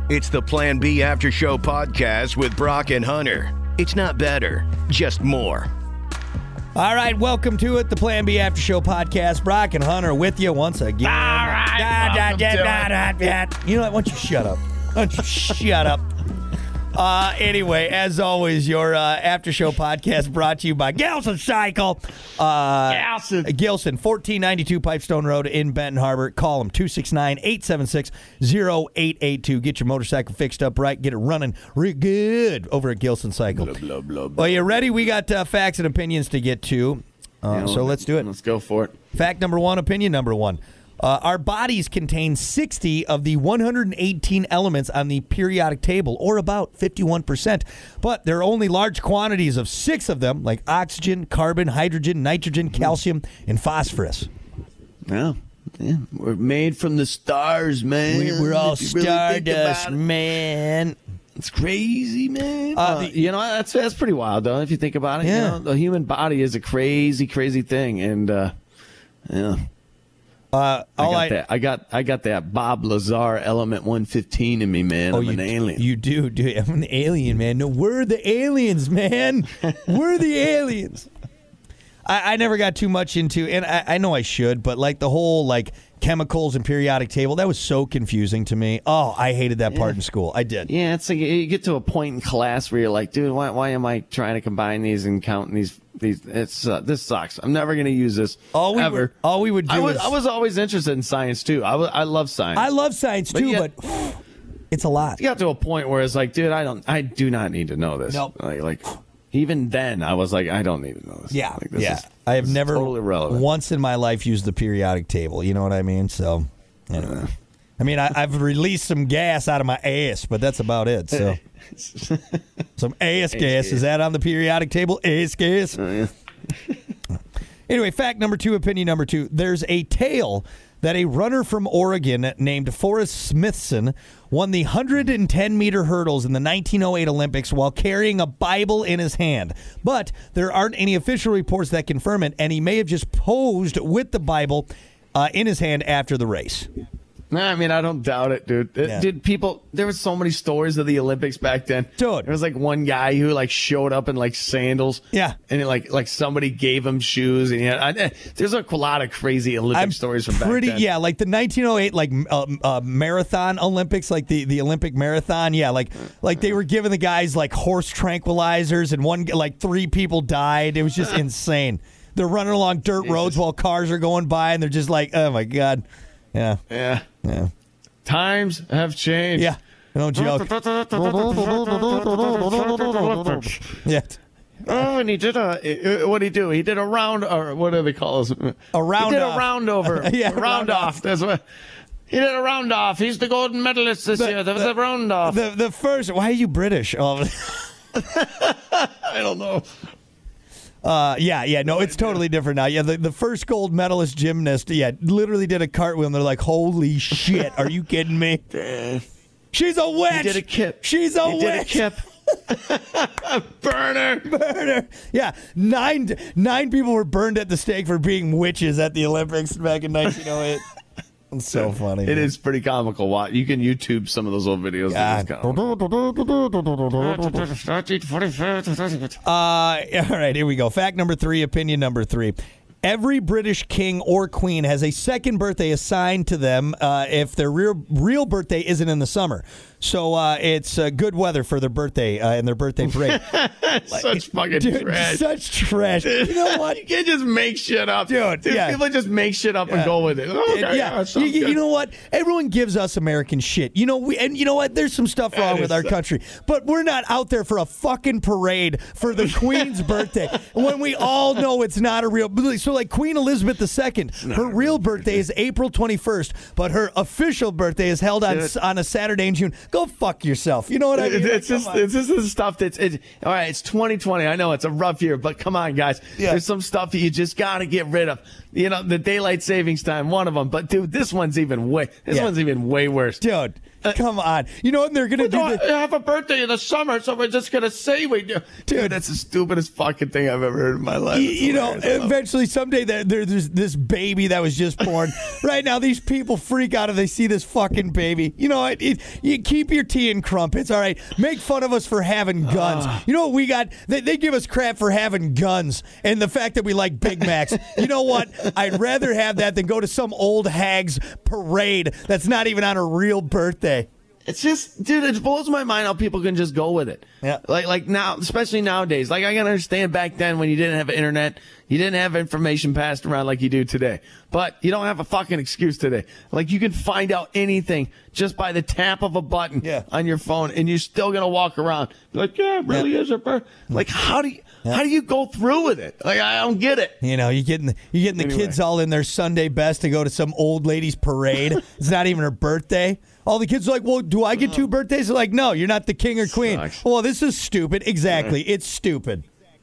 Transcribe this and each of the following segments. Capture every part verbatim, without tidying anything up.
It's the Plan B After Show podcast with Brock and Hunter. It's not better, just more. All right, welcome to it, the Plan B After Show podcast. Brock and Hunter with you once again. All right, welcome to it. You know what? Why don't you shut up? Why don't you shut up? Uh, anyway, as always, your uh, After Show podcast brought to you by Gilson Cycle. Uh, Gilson. Gilson, fourteen ninety-two Pipestone Road in Benton Harbor. Call them, two six nine, eight seven six, zero eight eight two. Get your motorcycle fixed up right. Get it running real good over at Gilson Cycle. Blah, blah, blah, blah. Well, you ready? We got uh, facts and opinions to get to. Uh, Yeah, so let's do it. Let's go for it. Fact number one, opinion number one. Uh, our bodies contain sixty of the one hundred eighteen elements on the periodic table, or about fifty-one percent. But there are only large quantities of six of them, like oxygen, carbon, hydrogen, nitrogen, calcium, and phosphorus. Yeah. Yeah. We're made from the stars, man. We, we're all If you really think stardust, about it. man. It's crazy, man. Uh, Uh, the- you know, that's that's pretty wild, though, if you think about it. Yeah. You know, the human body is a crazy, crazy thing. And, uh, yeah. Uh, I all got I, that. I got I got that Bob Lazar element one fifteen in me, man. Oh, I'm you, an alien. You do, do. I'm an alien, man. No, we're the aliens, man. We're the aliens. I, I never got too much into, and I, I know I should, but like the whole like chemicals and periodic table, that was so confusing to me. Oh, I hated that part Yeah. in school. I did. Yeah, it's like you get to a point in class where you're like, dude, why, why am I trying to combine these and count these? These it's uh, this sucks. I'm never going to use this All we ever. were, all we would do I was is, I was always interested in science too. I was, I love science. I love science But too, yet- but it's a lot. It got to a point where it's like, dude, I don't, I do not need to know this. Nope. Like, like even then, I was like, I don't need to know this. Yeah, like, this yeah. is- I have this is never totally relevant. once in my life used the periodic table. You know what I mean? So, anyway. I mean, I, I've released some gas out of my ass, but that's about it. So, some ass gas. Is that on the periodic table? Ass gas. Anyway, fact number two, opinion number two. There's a tale that a runner from Oregon named Forrest Smithson won the one hundred ten meter hurdles in the nineteen oh eight Olympics while carrying a Bible in his hand. But there aren't any official reports that confirm it, and he may have just posed with the Bible uh, in his hand after the race. No, I mean, I don't doubt it, dude. It- Yeah. Dude, people, there were so many stories of the Olympics back then. Dude. There was like one guy who like showed up in like sandals. Yeah. And like like somebody gave him shoes. And yeah, I, there's a lot of crazy Olympic I'm stories from pretty, back then. yeah, like the nineteen oh eight like uh, uh, marathon Olympics, like the, the Olympic marathon. Yeah, like like they were giving the guys like horse tranquilizers, and one like three people died. It was just insane. They're running along dirt roads while cars are going by, and they're just like, oh my god, yeah, Yeah. yeah, Times have changed. yeah. No joke. Yeah, Oh, and he did a what did he do? He did a round, or what do they call us? A round He did off. a round over. Yeah, a round, round off. off. That's what. He did a round off. He's the golden medalist this The- year. There was the- a round off. the the first. Why are you British? Oh, I don't know. Uh, yeah, yeah, no, it's totally different now. Yeah, the, the first gold medalist gymnast, yeah, literally did a cartwheel, and they're like, "Holy shit, are you kidding me? She's a witch. He did a kip. She's a he witch. did a kip. Burner. Burner. Yeah, nine nine people were burned at the stake for being witches at the Olympics back in nineteen oh eight. It's so funny. It is pretty comical. Watch. You can YouTube some of those old videos. God. Uh, all right, here we go. Fact number three, opinion number three. Every British king or queen has a second birthday assigned to them uh, if their real, real birthday isn't in the summer. So uh, it's uh, good weather for their birthday uh, and their birthday parade. Such fucking Dude, trash. such trash. You know what? You can't just make shit up. Dude, yeah. People just make shit up Yeah. and go with it. Okay, yeah, yeah, you, sounds you good. know what? Everyone gives us American shit. You know, we and you know what? There's some stuff wrong That with is our so- country, but we're not out there for a fucking parade for the Queen's birthday when we all know it's not a real. So, like Queen Elizabeth the Second, her real birthday is April twenty-first, but her official birthday is held on Dude. on a Saturday in June. Go fuck yourself. You know what I mean? It- It's Come just, on. it's just the stuff that's, it, all right, it's twenty twenty. I know it's a rough year, but come on, guys. Yeah. There's some stuff that you just got to get rid of. You know, the daylight savings time, one of them. But, dude, this one's even way, this Yeah. one's even way worse. Dude, Come on. You know what they're going to do? Don't The, have a birthday in the summer, so we're just going to say we do. Dude, that's the stupidest fucking thing I've ever heard in my life. you, you know, hilarious. I love it. eventually someday there, there, there's this baby that was just born. Right now, these people freak out if they see this fucking baby. You know what? It, you keep your tea and crumpets, all right? Make fun of us for having guns. Ah. You know what we got? They, they give us crap for having guns and the fact that we like Big Macs. You know what? I'd rather have that than go to some old hag's parade that's not even on a real birthday. It's just, dude, it blows my mind how people can just go with it. Yeah. Like, like now, especially nowadays. Like, I can understand back then when you didn't have internet, you didn't have information passed around like you do today. But you don't have a fucking excuse today. Like, you can find out anything just by the tap of a button Yeah. on your phone, and you're still gonna walk around like, yeah, it really Yeah. is a birth. Like, how do you, how do you go through with it? Like, I don't get it. You know, you getting the, you getting the Anyway. kids all in their Sunday best to go to some old lady's parade. It's not even her birthday. All the kids are like, well, do I get two birthdays? They're like, no, you're not the king or queen. Sucks. Well, this is stupid. Exactly. It's stupid.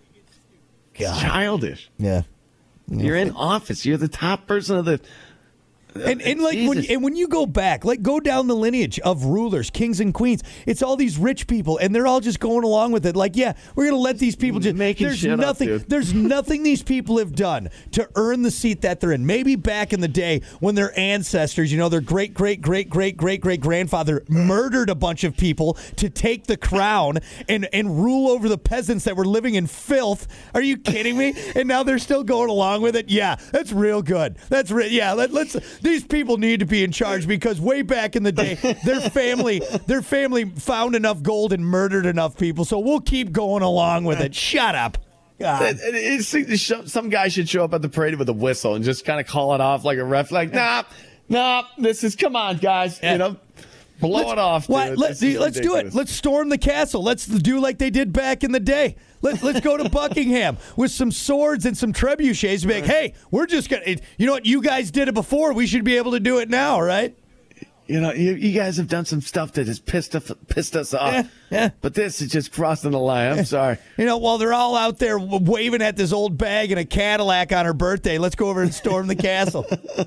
God. Childish. Yeah. You're in office. You're the top person of the. And, and like when Jesus. and when you go back, like go down the lineage of rulers, kings and queens, it's all these rich people, and they're all just going along with it. Like, yeah, we're gonna let these people just. Making there's shit up, nothing. dude. There's nothing these people have done to earn the seat that they're in. Maybe back in the day when their ancestors, you know, their great great great great great great grandfather murdered a bunch of people to take the crown and and rule over the peasants that were living in filth. Are you kidding me? And now they're still going along with it. Yeah, that's real good. That's re- yeah. Let, let's. These people need to be in charge because way back in the day, their family, their family found enough gold and murdered enough people. So we'll keep going along with it. Shut up. God. It- it- it's- it's show- some guy should show up at the parade with a whistle and just kind of call it off like a ref. Like, nah, nah, this is, come on, guys. Yeah. You know, blow Let's- it off. What? Dude. Let's This is let's do it. ridiculous. Let's storm the castle. Let's do like they did back in the day. Let, let's go to Buckingham with some swords and some trebuchets and be like, hey, we're just going to, you know what? You guys did it before. We should be able to do it now, right? You know, you, you guys have done some stuff that has pissed us, pissed us off. Yeah, yeah. But this is just crossing the line. I'm sorry. You know, while they're all out there w- waving at this old bag and a Cadillac on her birthday, let's go over and storm the castle.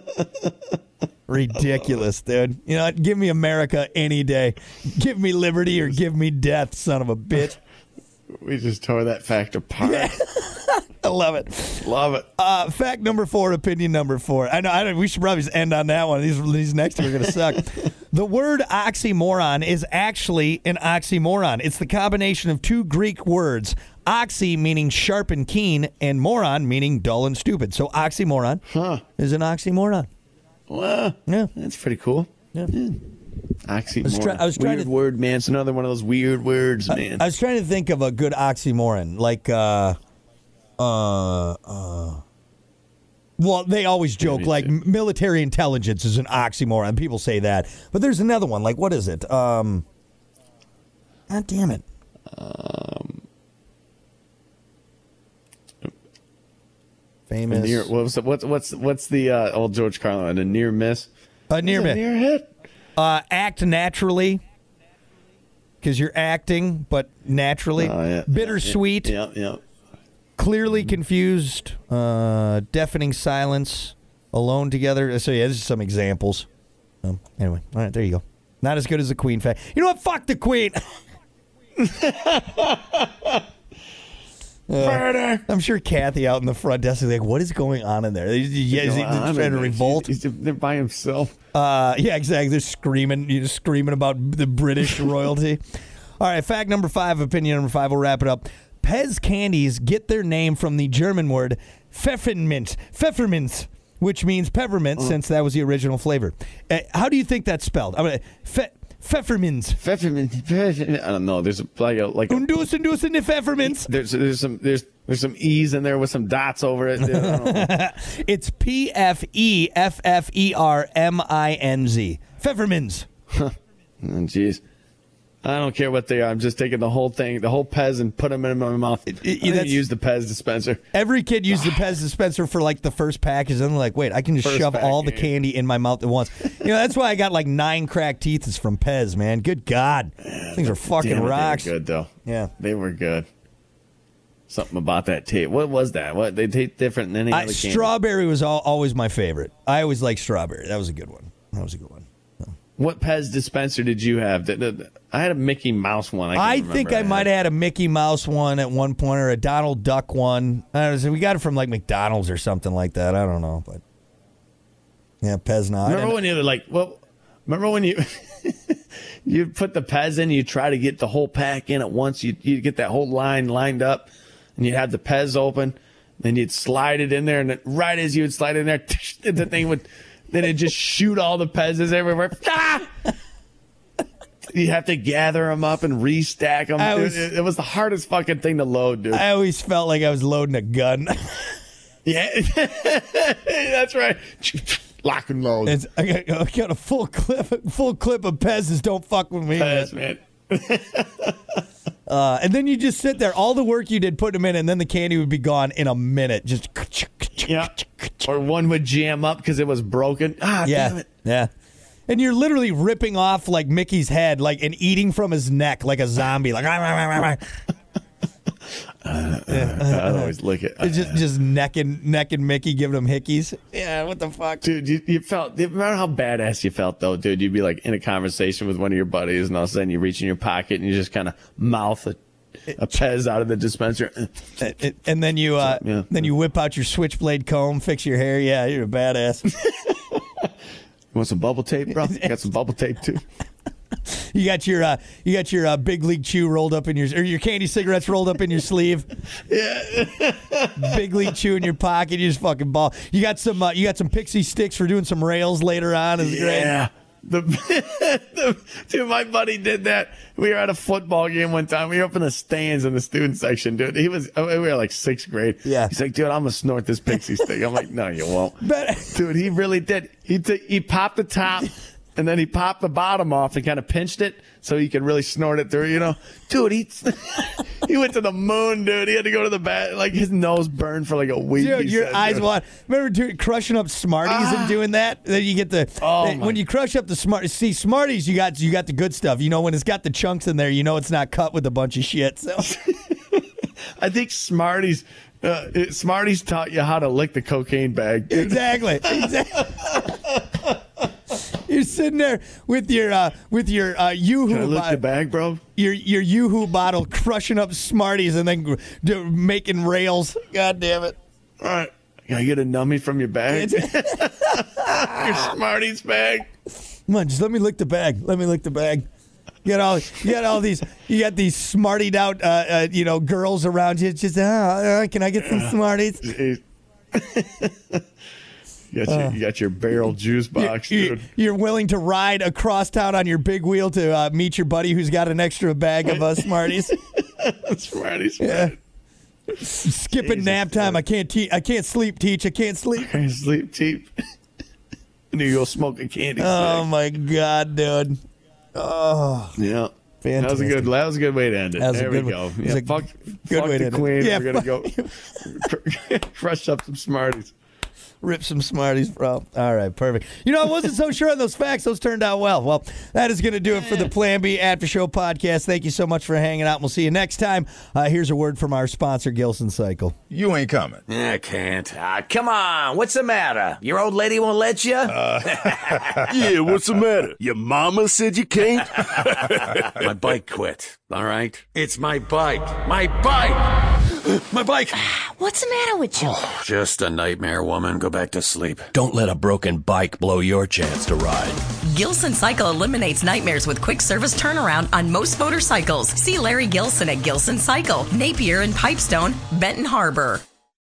Ridiculous, dude. You know what? Give me America any day. Give me liberty or give me death, son of a bitch. We just tore that fact apart. I love it. Love it. Uh, fact number four, opinion number four. I know. I don't, we should probably just end on that one. These these next two are going to suck. The word oxymoron is actually an oxymoron. It's the combination of two Greek words: oxy meaning sharp and keen, and moron meaning dull and stupid. So oxymoron Huh. is an oxymoron. Well, Yeah. that's pretty cool. Yeah. Oxymoron. I was try- I was trying weird to- word, man. It's another one of those weird words, man. I was trying to think of a good oxymoron, like, uh, uh, uh. Well, they always joke me like too. military intelligence is an oxymoron. People say that, but there's another one. Like, what is it? Um, God damn it! um, Famous near, what's the, what's what's what's the uh, old George Carlin? A near miss. a near Is it miss. near hit. Uh, act naturally, because you're acting, but naturally. Oh, yeah. Bittersweet. Yeah, yeah. Clearly confused, uh, deafening silence, alone together. So yeah, this is some examples. Um, anyway, all right, there you go. Not as good as the Queen fact. You know what? Fuck the Queen. Murder. I'm sure Kathy out in the front desk is like, "What is going on in there? Yeah, is he I don't trying to know. revolt?" He's, he's there by himself. Uh, yeah, exactly. They're screaming, you know, screaming about the British royalty. All right, fact number five, opinion number five. We'll wrap it up. Pez candies get their name from the German word Pfefferminz, Pfefferminz, which means peppermint, since that was the original flavor. Uh, how do you think that's spelled? I'm gonna Pfe- Pfefferminz. Pfefferminz. Pfefferminz. I don't know. There's a, like a like a, Undus, undus, and Pfefferminz. there's there's some there's there's some e's in there with some dots over it. I don't know. It's P F E F F E R M I N Z. Pfefferminz. Oh, jeez. I don't care what they are. I'm just taking the whole thing, the whole Pez, and put them in my mouth. It- it- I didn't that's- use the Pez dispenser. Every kid used the Pez dispenser for like the first package, and they're like, "Wait, I can just First shove pack, all the yeah. candy in my mouth at once." You know, that's why I got like nine cracked teeth is from Pez, man. Good God, things are fucking Damn it, rocks. They were good though. Yeah. They were good. Something about that taste. What was that? What they taste different than any I, other candy. strawberry was al always my favorite. I always liked strawberry. That was a good one. That was a good one. what Pez dispenser did you have? Did- did- I had a Mickey Mouse one. I, can't I remember. think I might have had a Mickey Mouse one at one point or a Donald Duck one. I don't know, we got it from like McDonald's or something like that. I don't know, but yeah, Pez not. Remember when you were like, well, remember when you you put the Pez in, you try to get the whole pack in at once. You you get that whole line lined up, and you'd have the Pez open, then you'd slide it in there, and then right as you would slide it in there, the thing would then it just shoot all the Pez's everywhere. Ah! You have to gather them up and restack them. I Dude, was- it, it was the hardest fucking thing to load, dude. I always felt like I was loading a gun. Yeah, that's right. Lock and load. It's, I, got, I got a full clip, full clip of Pez's. Don't fuck with me. Pez, man. Uh, and then you just sit there. All the work you did putting them in, and then the candy would be gone in a minute. Just Yeah. Or one would jam up because it was broken. Ah, yeah, damn it. yeah. And you're literally ripping off like Mickey's head, like and eating from his neck like a zombie, like. Rah, rah, rah, rah, rah. Uh, I'd always lick it. It's just just necking necking Mickey, giving him hickeys. Yeah, what the fuck, Dude, you, you felt, remember how badass you felt, though, dude? You'd be like in a conversation with one of your buddies, and all of a sudden you reach in your pocket and you just kind of mouth a, a Pez out of the dispenser. And, and then you uh, Yeah. then you whip out your switchblade comb, fix your hair. Yeah, you're a badass. You want some bubble tape, bro? Got some bubble tape, too. You got your uh, you got your uh, Big League Chew rolled up in your or your candy cigarettes rolled up in your sleeve. Yeah. Big League Chew in your pocket. You just fucking ball. You got some uh, you got some pixie sticks for doing some rails later on. Is great. Yeah. The, the, dude, my buddy did that. We were at a football game one time. We were up in the stands in the student section, dude. He was, we were like sixth grade. Yeah. He's like, dude, I'm gonna snort this pixie stick. I'm like, no, you won't. But Dude, he really did. He t- he popped the top, and then he popped the bottom off and kind of pinched it so he could really snort it through. You know, dude, he he went to the moon, dude. He had to go to the bath. Like his nose burned for like a week. dude, he your said, eyes dude. wide. Remember doing, crushing up Smarties Ah. and doing that? Then you get the Oh, eh, my- when you crush up the Smarties. See, Smarties, you got you got the good stuff. You know, when it's got the chunks in there, you know it's not cut with a bunch of shit. So I think Smarties, uh, it- Smarties taught you how to lick the cocaine bag. dude. exactly, exactly. You're sitting there with your uh, with your uh, Can I Yoo-hoo lick bo- the bag, bro? your your Yoo-hoo bottle, crushing up Smarties and then gr- do, making rails. God damn it! All right. Can I get a numbie from your bag? your Smarties bag. Come on, just let me lick the bag. Let me lick the bag. You got all, you got all these, you got these smartied out, uh, uh, you know, girls around you. It's just, uh, uh, can I get some Smarties? You got, your, you got your barrel juice box, You- dude. You're willing to ride across town on your big wheel to uh, meet your buddy who's got an extra bag of uh, Smarties. Smarties, Yeah. man. Skipping Jesus, nap time. dude. I can't te- I can't sleep. Teach. I can't sleep. Can't sleep cheap. And you go smoke a candy Oh stick. my god, dude. Oh, Yeah. That was a good. That was a good way to end it. That was a there good we way- go. it was Yeah, a fuck, good fuck way the to end it. queen. Yeah, We're gonna go crush up some Smarties. rip some Smarties, bro. All right, perfect. You know, I wasn't so sure on those facts. Those turned out well. Well, that is going to do it for the Plan B After Show podcast. Thank you so much for hanging out. We'll see you next time. Uh, here's a word from our sponsor, Gilson Cycle. You ain't coming. I can't. Ah, come on. What's the matter? Your old lady won't let you? Yeah, what's the matter? Your mama said you can't? My bike quit. All right? It's my bike. My bike! My bike! What's the matter with you? Just a nightmare, woman. Go back to sleep. Don't let a broken bike blow your chance to ride. Gilson Cycle eliminates nightmares with quick service turnaround on most motorcycles. See Larry Gilson at Gilson Cycle, Napier and Pipestone, Benton Harbor.